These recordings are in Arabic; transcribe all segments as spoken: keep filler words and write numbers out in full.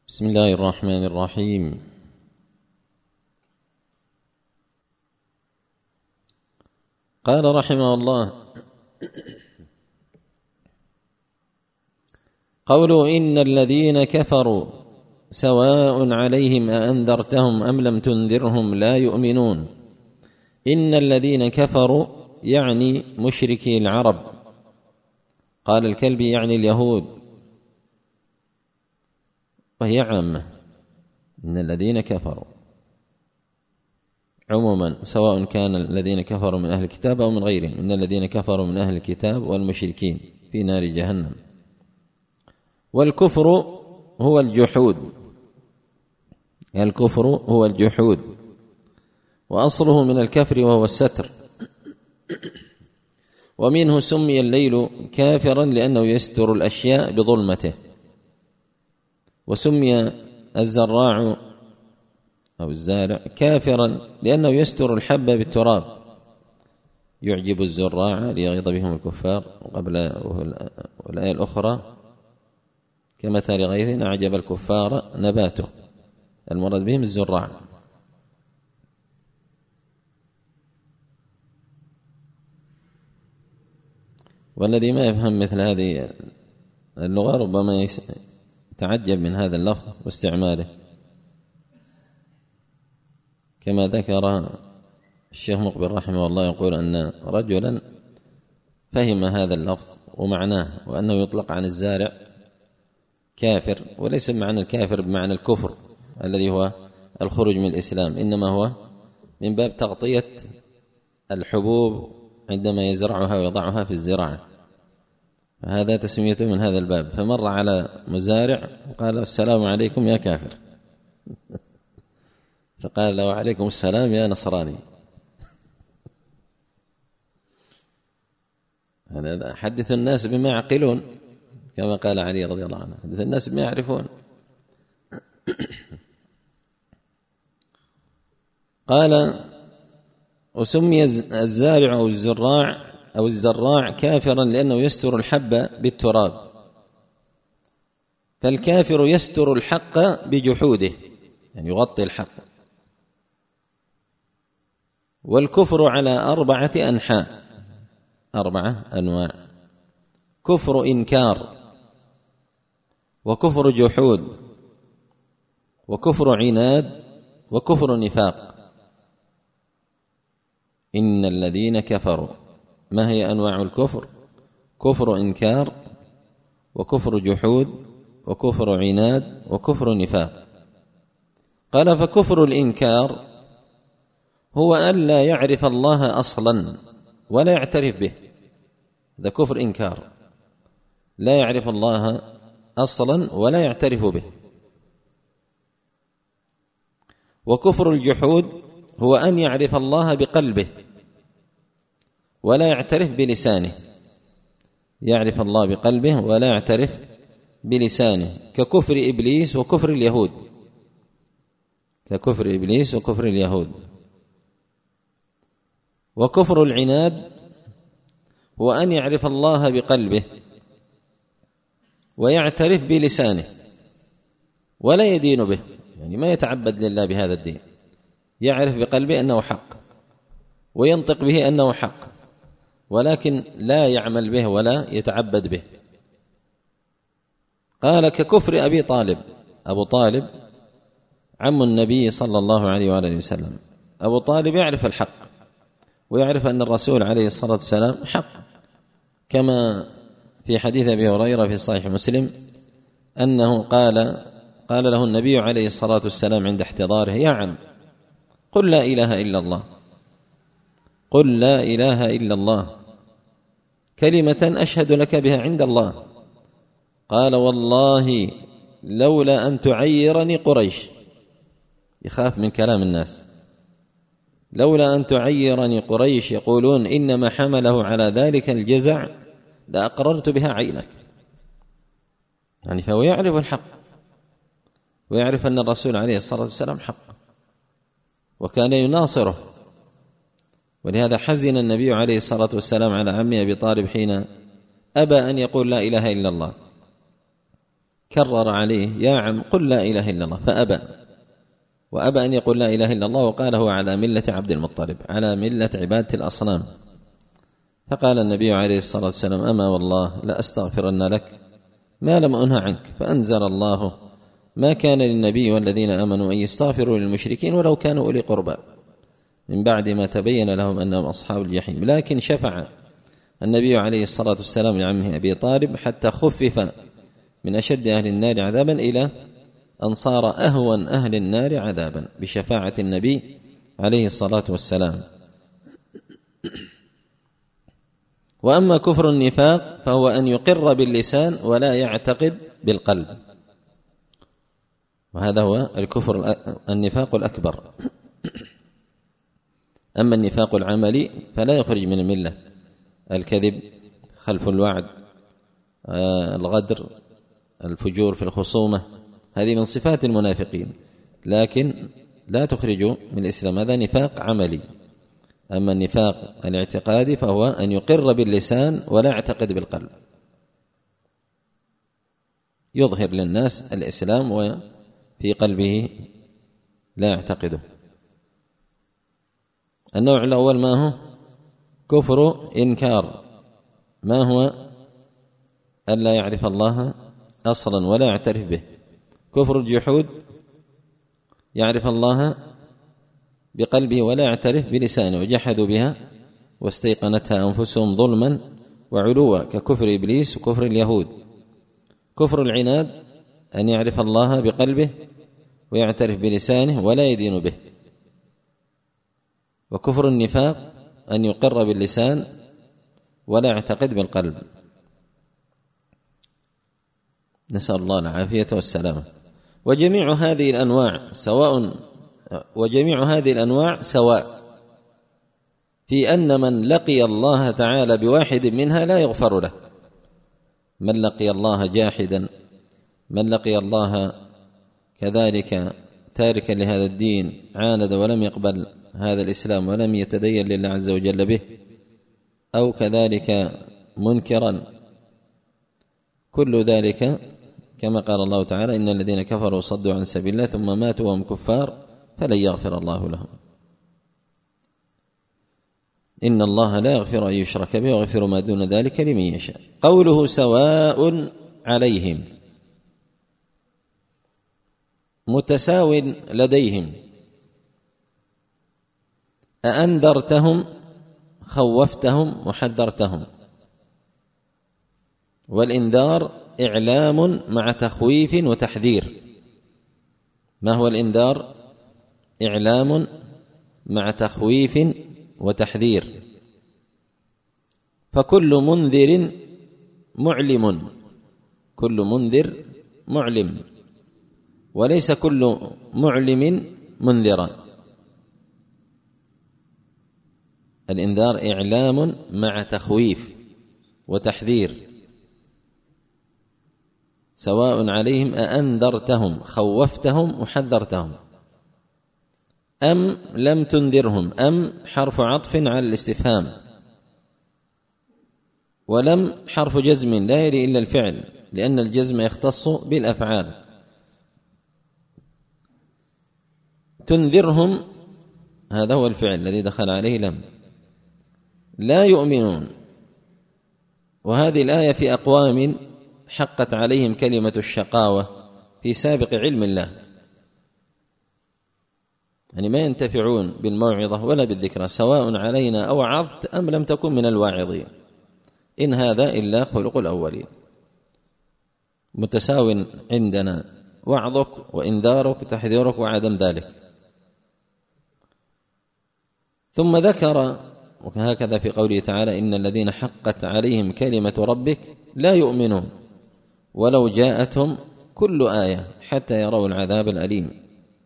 بسم الله الرحمن الرحيم. قال رحمه الله: قولوا إن الذين كفروا سواء عليهم أأنذرتهم أم لم تنذرهم لا يؤمنون. إن الذين كفروا يعني مشركي العرب. قال الكلبي يعني اليهود، وهي عامة. إن الذين كفروا عموما، سواء كان الذين كفروا من أهل الكتاب أو من غيرهم. إن الذين كفروا من أهل الكتاب والمشركين في نار جهنم. والكفر هو الجحود، الكفر هو الجحود، وأصله من الكفر وهو الستر. ومنه سمي الليل كافرا لأنه يستر الأشياء بظلمته. وسمي الزراع أو الزارع كافرا لأنه يستر الحب بالتراب، يعجب الزراع ليغيظ بهم الكفار. وقبل الآية الأخرى: كمثل غيث أعجب الكفار نباته. المراد بهم الزراع. والذي ما يفهم مثل هذه اللغة ربما يتعجب من هذا اللفظ واستعماله، كما ذكر الشيخ مقبل رحمه الله، يقول أن رجلا فهم هذا اللفظ ومعناه، وأنه يطلق عن الزارع كافر، وليس بمعنى الكافر بمعنى الكفر الذي هو الخروج من الإسلام، إنما هو من باب تغطية الحبوب عندما يزرعها ويضعها في الزراعة، فهذا تسميته من هذا الباب. فمر على مزارع وقال: السلام عليكم يا كافر. فقال له: وعليكم السلام يا نصراني. أنا حدث الناس بما يعقلون، كما قال علي رضي الله عنه: حدث الناس بما يعرفون. قال: وسمي الزارع أو الزراع أو الزراع كافرا لأنه يستر الحب بالتراب. فالكافر يستر الحق بجحوده، يعني يغطي الحق. والكفر على أربعة أنحاء، أربعة أنواع: كفر إنكار، وكفر جحود، وكفر عناد، وكفر نفاق. إن الذين كفروا، ما هي أنواع الكفر؟ كفر إنكار، وكفر جحود، وكفر عناد، وكفر نفاق. قال: فكفر الإنكار هو أن لا يعرف الله أصلا ولا يعترف به. هذا كفر إنكار، لا يعرف الله أصلا ولا يعترف به. وكفر الجحود هو أن يعرف الله بقلبه ولا يعترف بلسانه، يعرف الله بقلبه ولا يعترف بلسانه، ككفر إبليس وكفر اليهود، ككفر إبليس وكفر اليهود. وكفر العناد هو أن يعرف الله بقلبه ويعترف بلسانه ولا يدين به، يعني ما يتعبد لله بهذا الدين، يعرف بقلبه أنه حق وينطق به أنه حق، ولكن لا يعمل به ولا يتعبد به. قال: ككفر أبي طالب. أبو طالب عم النبي صلى الله عليه وآله وسلم. أبو طالب يعرف الحق ويعرف أن الرسول عليه الصلاة والسلام حق، كما في حديث أبي هريرة في صحيح مسلم أنه قال قال له النبي عليه الصلاة والسلام عند احتضاره: يا عم، قل لا إله إلا الله، قل لا إله إلا الله، كلمة أشهد لك بها عند الله. قال: والله لولا أن تعيرني قريش. يخاف من كلام الناس. لولا أن تعيرني قريش يقولون إنما حمله على ذلك الجزع لأقررت بها عينك. يعني فهو يعرف الحق ويعرف أن الرسول عليه الصلاة والسلام حق، وكان يناصره. ولهذا حزن النبي عليه الصلاة والسلام على عمه أبي طالب حين أبى أن يقول لا إله إلا الله، كرر عليه: يا عم قل لا إله إلا الله، فأبى، وأبى أن يقول لا إله إلا الله، وقال هو على ملة عبد المطلب، على ملة عبادة الأصنام. فقال النبي عليه الصلاة والسلام: أما والله لأستغفرن لك ما لم أنه عنك. فأنزل الله: ما كان للنبي والذين آمنوا أن يستغفروا للمشركين ولو كانوا أولي قربى من بعد ما تبين لهم أنهم أصحاب الجحيم. لكن شفع النبي عليه الصلاة والسلام لعمه أبي طالب حتى خفف من أشد أهل النار عذابا إلى أن صار أهون أهل النار عذابا بشفاعة النبي عليه الصلاة والسلام. وأما كفر النفاق فهو أن يقر باللسان ولا يعتقد بالقلب، وهذا هو الكفر النفاق الأكبر. أما النفاق العملي فلا يخرج من الملة: الكذب، خلف الوعد، الغدر، الفجور في الخصومة، هذه من صفات المنافقين، لكن لا تخرج من الإسلام، هذا نفاق عملي. أما النفاق الاعتقادي فهو أن يقر باللسان ولا يعتقد بالقلب، يظهر للناس الإسلام وفي قلبه لا يعتقده. النوع الأول ما هو؟ كفر إنكار. ما هو؟ ألا يعرف الله أصلا ولا يعترف به. كفر الجحود: يعرف الله بقلبه ولا يعترف بلسانه، وجحدوا بها واستيقنتها أنفسهم ظلما وعلوا، ككفر إبليس وكفر اليهود. كفر العناد: أن يعرف الله بقلبه ويعترف بلسانه ولا يدين به. وكفر النفاق: أن يقر باللسان ولا يعتقد بالقلب. نسأل الله العافية والسلامة. وجميع هذه الأنواع سواء وجميع هذه الأنواع سواء في أن من لقي الله تعالى بواحد منها لا يغفر له. من لقي الله جاحدا، من لقي الله كذلك تاركا لهذا الدين، عاند ولم يقبل هذا الإسلام ولم يتدين لله عز وجل به، أو كذلك منكرا، كل ذلك كما قال الله تعالى: إن الذين كفروا صدوا عن سبيل الله ثم ماتوا وهم كفار فلن يغفر الله لهم. إن الله لا يغفر أن يشرك به ويغفر ما دون ذلك لمن يشاء. قوله سواء عليهم متساو لديهم، أأنذرتهم خوفتهم وحذرتهم. والإنذار إعلام مع تخويف وتحذير. ما هو الإنذار؟ إعلام مع تخويف وتحذير. فكل منذر معلم، كل منذر معلم، وليس كل معلم منذرا. الإنذار إعلام مع تخويف وتحذير. سواء عليهم أأنذرتهم خوفتهم وحذرتهم أم لم تنذرهم. أم حرف عطف على الاستفهام، ولم حرف جزم لا يلي إلا الفعل، لأن الجزم يختص بالأفعال. تنذرهم هذا هو الفعل الذي دخل عليه لم. لا يؤمنون، وهذه الآية في أقوام حقت عليهم كلمة الشقاوة في سابق علم الله، يعني ما ينتفعون بالموعظة ولا بالذكرى. سواء علينا أو وعظت أم لم تكن من الواعظين، إن هذا إلا خلق الأولين. متساو عندنا وعظك وإنذارك وتحذيرك وعدم ذلك. ثم ذكر وهكذا في قوله تعالى: إن الذين حقت عليهم كلمة ربك لا يؤمنون ولو جاءتهم كل آية حتى يروا العذاب الأليم.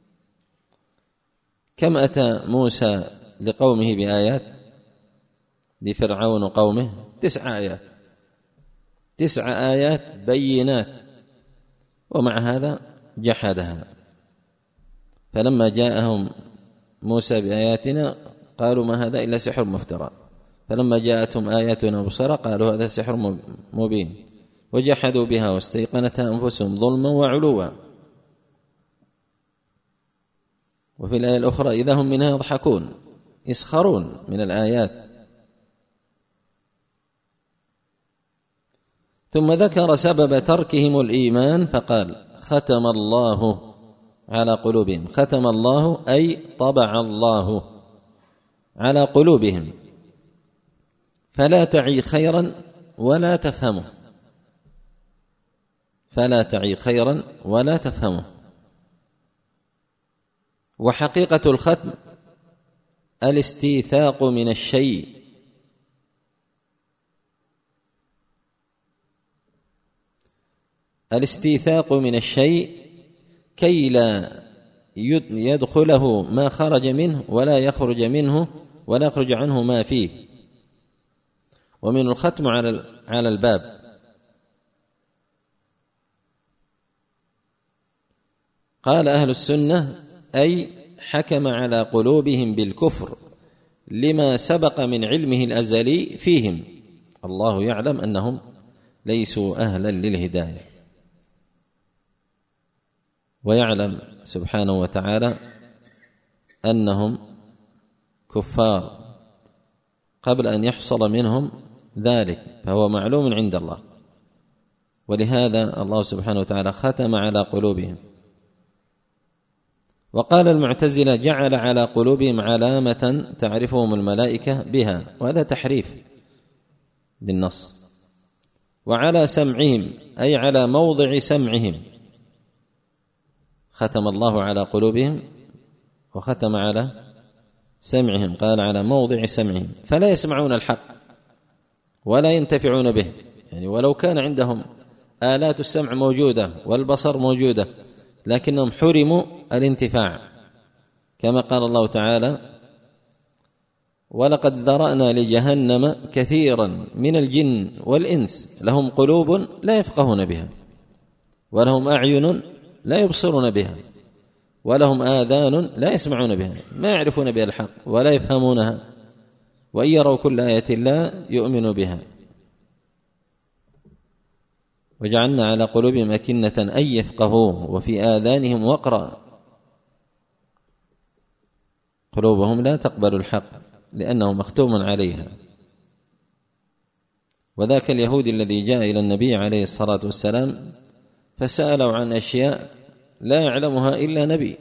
كم أتى موسى لقومه بآيات؟ لفرعون وقومه تسع آيات، تسع آيات بينات، ومع هذا جحدها. فلما جاءهم موسى بآياتنا قالوا ما هذا إلا سحر مفترى، فلما جاءتهم آياتنا مبصرة قالوا هذا سحر مبين. وجحدوا بها واستيقنتها أنفسهم ظلما وعلوا. وفي الآية الأخرى إذا هم منها يضحكون، يسخرون من الآيات. ثم ذكر سبب تركهم الإيمان فقال ختم الله على قلوبهم. ختم الله أي طبع الله على قلوبهم فلا تعي خيرا ولا تفهمه، فلا تعي خيرا ولا تفهمه. وحقيقة الختم الاستيثاق من الشيء، الاستيثاق من الشيء كي لا يدخله ما خرج منه ولا يخرج منه ولا يخرج عنه ما فيه. ومن الختم على على الباب. قال أهل السنة أي حكم على قلوبهم بالكفر لما سبق من علمه الأزلي فيهم. الله يعلم أنهم ليسوا أهلا للهداية، ويعلم سبحانه وتعالى أنهم كفار قبل أن يحصل منهم ذلك، فهو معلوم عند الله. ولهذا الله سبحانه وتعالى ختم على قلوبهم. وقال المعتزلة جعل على قلوبهم علامة تعرفهم الملائكة بها، وهذا تحريف بالنص. وعلى سمعهم أي على موضع سمعهم، ختم الله على قلوبهم وختم على سمعهم، قال على موضع سمعهم، فلا يسمعون الحق ولا ينتفعون به. يعني ولو كان عندهم آلات السمع موجودة والبصر موجودة لكنهم حرموا الانتفاع، كما قال الله تعالى ولقد ذرأنا لجهنم كثيرا من الجن والإنس لهم قلوب لا يفقهون بها ولهم أعين لا يبصرون بها ولهم آذان لا يسمعون بها، ما يعرفون بها الحق ولا يفهمونها، وإن يروا كل آية لا يؤمنوا بها. وجعلنا على قلوبهم أكنة أن يفقهوه وفي آذانهم وقرا. قلوبهم لا تقبل الحق لأنه مختوم عليها. وذاك اليهودي الذي جاء إلى النبي عليه الصلاة والسلام فسأله عن أشياء لا يعلمها إلا نبي،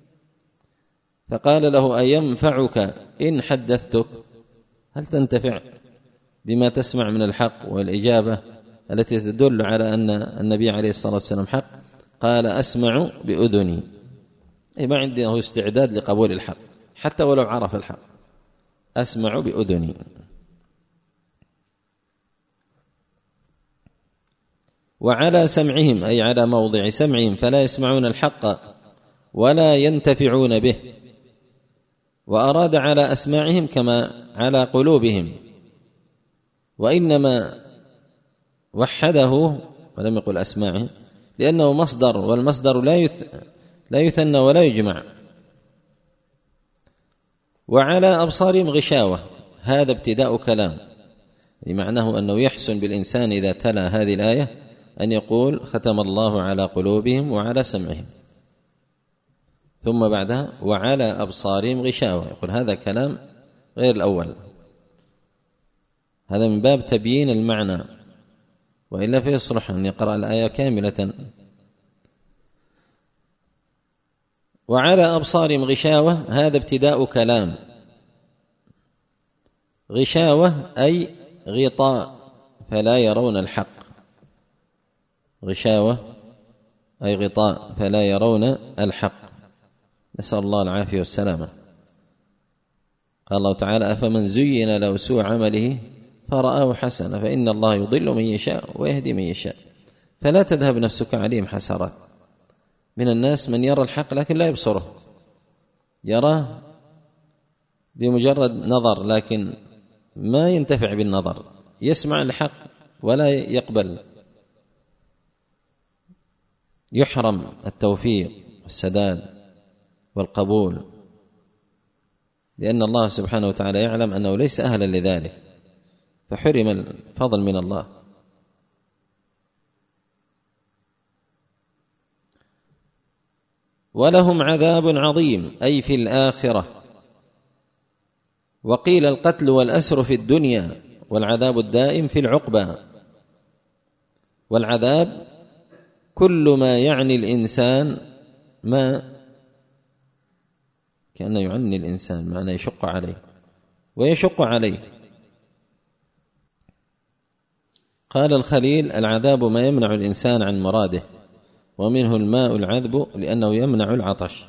فقال له أينفعك إن حدثتك؟ هل تنتفع بما تسمع من الحق والإجابة التي تدل على أن النبي عليه الصلاة والسلام حق؟ قال أسمع بأذني، أي ما عنده استعداد لقبول الحق حتى ولو عرف الحق، أسمع بأذني. وعلى سمعهم أي على موضع سمعهم فلا يسمعون الحق ولا ينتفعون به. وأراد على أسماعهم كما على قلوبهم، وإنما وحده ولم يقل أسماعهم لأنه مصدر، والمصدر لا لا يثنى ولا يجمع. وعلى أبصارهم غشاوة، هذا ابتداء كلام، معناه أنه يحسن بالإنسان إذا تلا هذه الآية أن يقول ختم الله على قلوبهم وعلى سمعهم، ثم بعدها وعلى أبصارهم غشاوة، يقول هذا كلام غير الأول. هذا من باب تبيين المعنى، وإلا فيصلح أن يقرأ الآية كاملة. وعلى أبصارهم غشاوة، هذا ابتداء كلام. غشاوة أي غطاء فلا يرون الحق، غشاوة أي غطاء فلا يرون الحق، نسأل الله العافية والسلامة. قال الله تعالى أفمن زين له سوء عمله فرآه حسنا فإن الله يضل من يشاء ويهدي من يشاء. فلا تذهب نفسك عليهم حسرات. من الناس من يرى الحق لكن لا يبصره، يراه بمجرد نظر لكن ما ينتفع بالنظر، يسمع الحق ولا يقبل، يحرم التوفيق والسداد والقبول، لأن الله سبحانه وتعالى يعلم أنه ليس أهلا لذلك فحرم الفضل من الله. ولهم عذاب عظيم أي في الآخرة. وقيل القتل والأسر في الدنيا، والعذاب الدائم في العقبى. والعذاب كل ما يعني الإنسان ما كأن يعني الإنسان معنى يشق عليه ويشق عليه. قال الخليل: العذاب ما يمنع الإنسان عن مراده، ومنه الماء العذب لأنه يمنع العطش.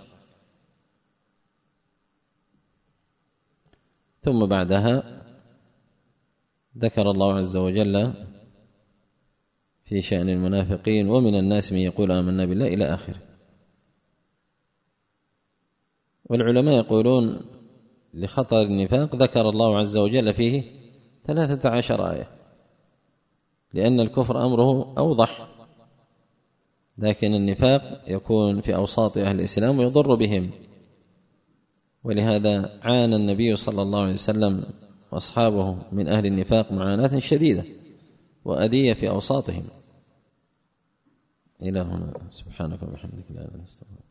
ثم بعدها ذكر الله عز وجل في شأن المنافقين: ومن الناس من يقول آمنا بالله إلى آخره. والعلماء يقولون لخطر النفاق ذكر الله عز وجل فيه ثلاثة عشر آية، لأن الكفر أمره أوضح، لكن النفاق يكون في أوساط أهل الإسلام ويضر بهم. ولهذا عانى النبي صلى الله عليه وسلم وأصحابه من أهل النفاق معاناة شديدة وأذية في أوساطهم. إلى هنا، سبحانك وبحمدك لا إله إلا أنت.